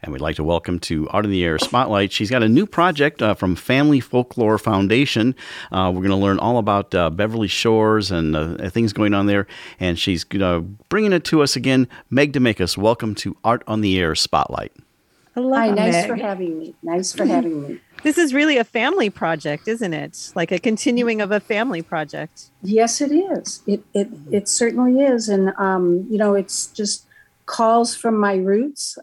And we'd like to welcome to Art in the Air Spotlight. She's got a new project from Family Folklore Foundation. We're going to learn all about Beverly Shores and things going on there. And she's bringing it to us again. Meg DeMakis, welcome to Art on the Air Spotlight. Hello, Hi, nice Meg. for having me. Nice for having me. This is really a family project, isn't it? Like a continuing of a family project. Yes, it is. It certainly is. And, it's just calls from my roots.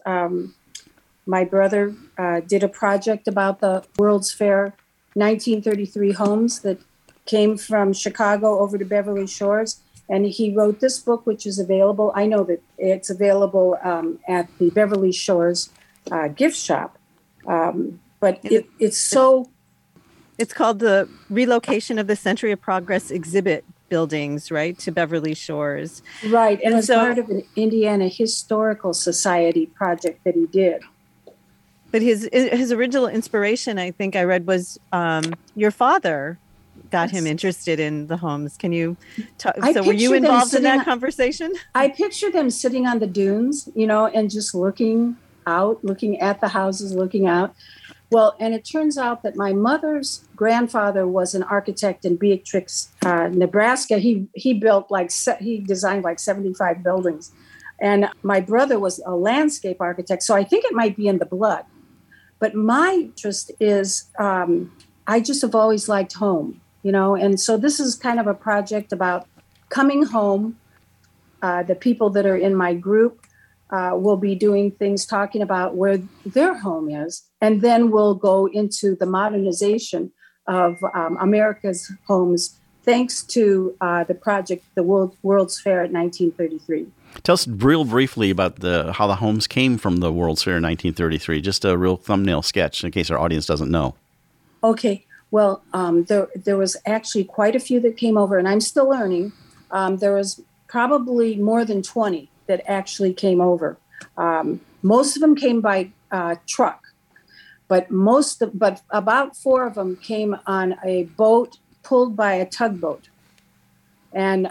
My brother did a project about the World's Fair 1933 homes that came from Chicago over to Beverly Shores. And he wrote this book, which is available. I know that it's available at the Beverly Shores gift shop. But it's so... It's called the Relocation of the Century of Progress exhibit buildings, right, to Beverly Shores. Right, and it's part of an Indiana Historical Society project that he did. But his original inspiration, I think I read, was your father got him interested in the homes. Can you talk? So were you involved in that conversation? I picture them sitting on the dunes, and just looking out, looking at the houses, looking out. Well, and it turns out that my mother's grandfather was an architect in Beatrix, Nebraska. He designed like 75 buildings. And my brother was a landscape architect. So I think it might be in the blood. But my interest is, I just have always liked home, and so this is kind of a project about coming home. The people that are in my group will be doing things, talking about where their home is. And then we'll go into the modernization of America's homes, thanks to the project, the World's Fair at 1933. Tell us real briefly about how the homes came from the World's Fair in 1933. Just a real thumbnail sketch in case our audience doesn't know. Okay. Well, there was actually quite a few that came over, and I'm still learning. There was probably more than 20 that actually came over. Most of them came by truck, but about 4 of them came on a boat pulled by a tugboat. And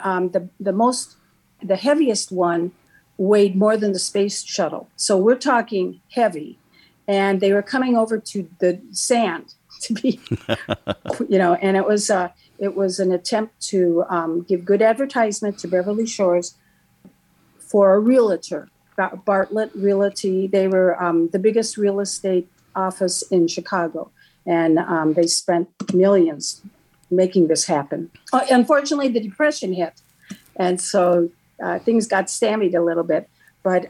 the heaviest one weighed more than the space shuttle. So we're talking heavy. And they were coming over to the sand to be, and it was an attempt to give good advertisement to Beverly Shores for a realtor, Bartlett Realty. They were the biggest real estate office in Chicago. And they spent millions making this happen. Unfortunately, the Depression hit. And so things got stymied a little bit, but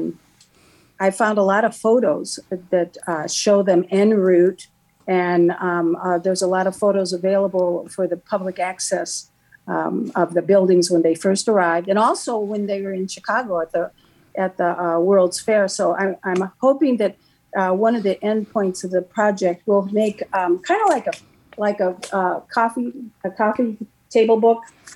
I found a lot of photos that show them en route, and there's a lot of photos available for the public access of the buildings when they first arrived, and also when they were in Chicago at the World's Fair. So I'm hoping that one of the endpoints of the project will make kind of like a coffee table book.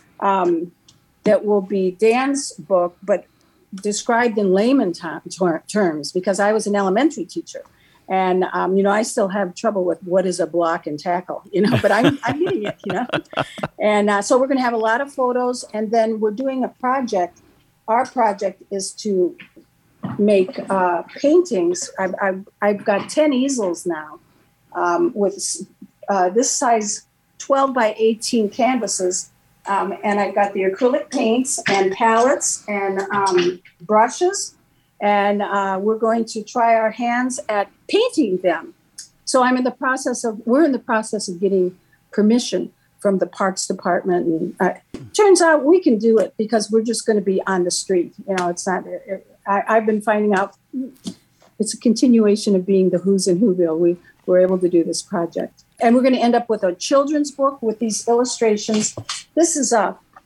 That will be Dan's book, but described in layman terms, because I was an elementary teacher. And, I still have trouble with what is a block and tackle, but I'm getting it, And so we're going to have a lot of photos. And then we're doing a project. Our project is to make paintings. I've got 10 easels now with this size 12 by 18 canvases. And I've got the acrylic paints and palettes and brushes. And we're going to try our hands at painting them. So we're in the process of getting permission from the Parks Department. And turns out we can do it because we're just going to be on the street. It's not, I've been finding out it's a continuation of being the Who's in Whoville. We were able to do this project. And we're going to end up with a children's book with these illustrations. This is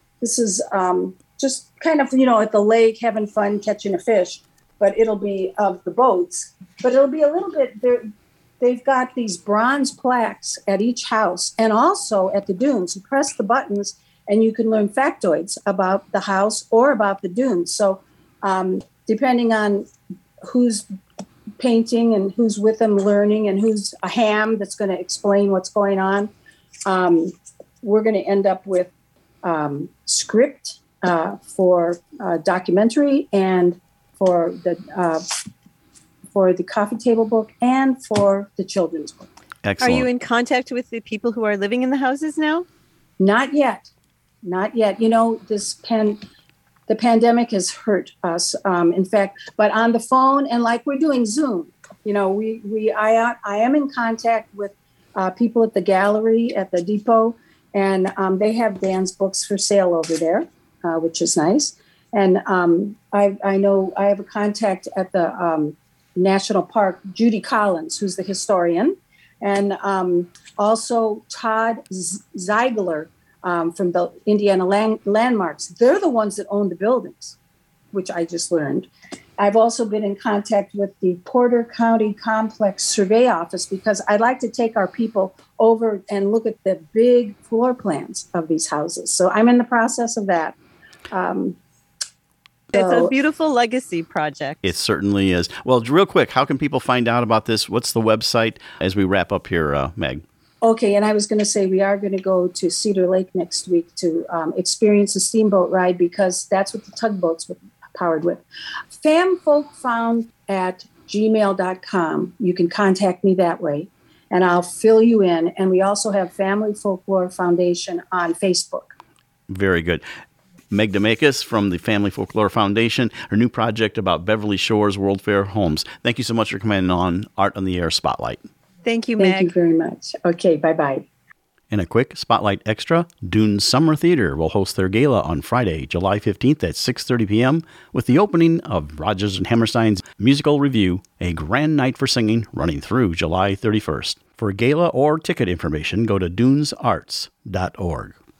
just kind of, at the lake having fun catching a fish, but it'll be of the boats. But it'll be a little bit, they've got these bronze plaques at each house and also at the dunes. You press the buttons and you can learn factoids about the house or about the dunes. So depending on who's painting and who's with them learning and who's a ham that's going to explain what's going on, we're going to end up with script for documentary and for for the coffee table book and for the children's book. Excellent. Are you in contact with the people who are living in the houses now? Not yet. Not yet. You know, the pandemic has hurt us. In fact, but on the phone and like we're doing Zoom, you know, I am in contact with people at the gallery at the depot, and they have Dan's books for sale over there, which is nice. And I know I have a contact at the National Park, Judy Collins, who's the historian, and also Todd Ziegler from the Indiana Landmarks. They're the ones that own the buildings, which I just learned. I've also been in contact with the Porter County Complex Survey Office because I'd like to take our people over and look at the big floor plans of these houses. So I'm in the process of that. It's a beautiful legacy project. It certainly is. Well, real quick, how can people find out about this? What's the website as we wrap up here, Meg? Okay, and I was going to say we are going to go to Cedar Lake next week to experience a steamboat ride because that's what the tugboats were powered with. famfolkfound@gmail.com. You can contact me that way, and I'll fill you in. And we also have Family Folklore Foundation on Facebook. Very good. Meg Demakis from the Family Folklore Foundation, her new project about Beverly Shores World Fair homes. Thank you so much for coming on Art on the Air Spotlight. Thank you, Meg. Thank you very much. Okay, bye-bye. And a quick Spotlight Extra, Dunes Summer Theater will host their gala on Friday, July 15th at 6:30 p.m. with the opening of Rodgers and Hammerstein's musical review, A Grand Night for Singing, running through July 31st. For gala or ticket information, go to dunesarts.org.